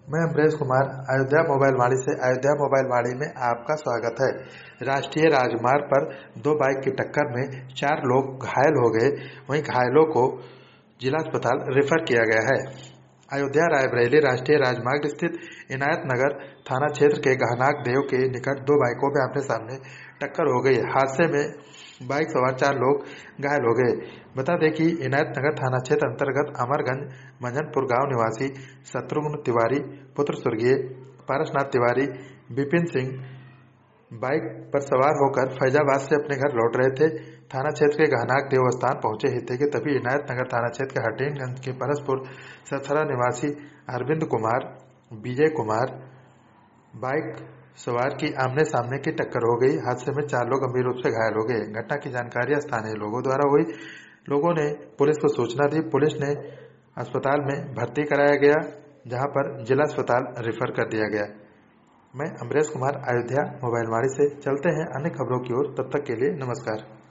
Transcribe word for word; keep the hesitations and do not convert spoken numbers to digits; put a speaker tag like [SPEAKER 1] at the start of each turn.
[SPEAKER 1] मैं अमरेश कुमार अयोध्या मोबाइल वाणी से अयोध्या मोबाइल वाणी में आपका स्वागत है। राष्ट्रीय राजमार्ग पर दो बाइक की टक्कर में चार लोग घायल हो गए। वहीं घायलों को जिला अस्पताल रेफर किया गया है। अयोध्या रायबरेली राष्ट्रीय राजमार्ग स्थित इनायत नगर थाना क्षेत्र के गहनाक देव के निकट दो बाइकों में आमने सामने टक्कर हो गई। हादसे में बाइक सवार चार लोग घायल हो गए। बता दें कि इनायत नगर थाना क्षेत्र अंतर्गत अमरगंज मंझनपुर गांव निवासी शत्रुघ्न तिवारी पुत्र स्वर्गीय पारसनाथ तिवारी विपिन सिंह बाइक पर सवार होकर फैजाबाद से अपने घर लौट रहे थे। थाना क्षेत्र के गहनाक देव स्थान पहुंचे ही थे कि तभी इनायत नगर थाना क्षेत्र के हटीनगंज के परसपुर सथरा निवासी अरविंद कुमार विजय कुमार बाइक सवार की आमने सामने की टक्कर हो गई। हादसे में चार लोग गंभीर रूप से घायल हो गए। घटना की जानकारी स्थानीय लोगों द्वारा हुई। लोगों ने पुलिस को सूचना दी। पुलिस ने अस्पताल में भर्ती कराया गया, जहां पर जिला अस्पताल रेफर कर दिया गया। मैं अमरेश कुमार अयोध्या मोबाइल वाणी से। चलते हैं अन्य खबरों की ओर, तब तक के लिए नमस्कार।